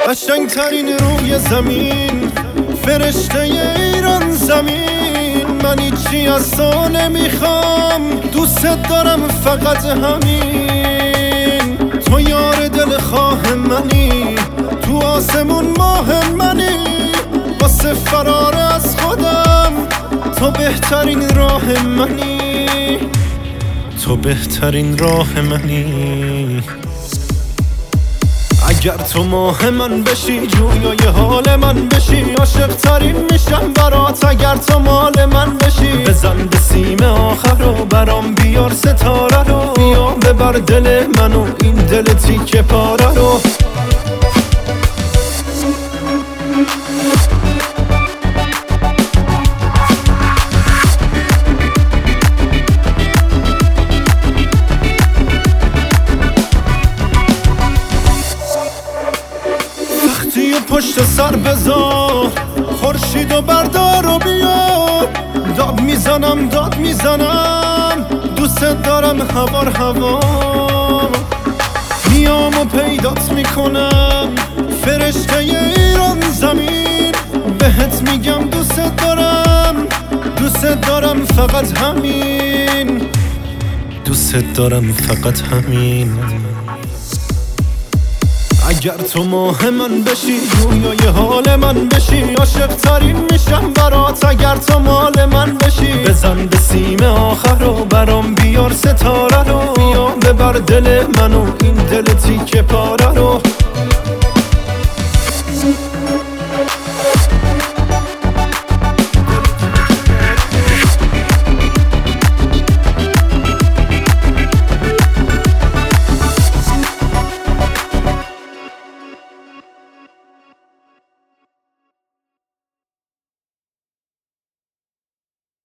قشنگترین روی زمین، فرشته ایران زمین. من هیچی از تو نمیخوام، دوست دارم فقط همین. تو یار دلخواه منی، تو آسمون ماه منی. واسه فرار از خودم تو بهترین راه منی، تو بهترین راه منی. اگر تو ماه من بشی، جویای حال من بشی، عاشق ترین میشم برات. اگر تو مال من بشی، بزن به سیم آخر رو، برام بیار ستاره رو. بیا ببر دل منو، این دل تیکه پاره رو. و پشت سر بذار، خورشید و بردار و بیار. داد میزنم دوست دارم هوار هوا. میام و پیدات میکنم، فرشته ایران زمین. بهت میگم دوست دارم فقط همین، دوست دارم فقط همین. اگر تو ماه من بشی، جویای حال من بشی، عاشق ترین میشم برات. اگر تو مال من بشی، بزن به سیم آخر رو، برام بیار ستاره رو. بیا ببر دل منو، این دل تیکه پاره رو.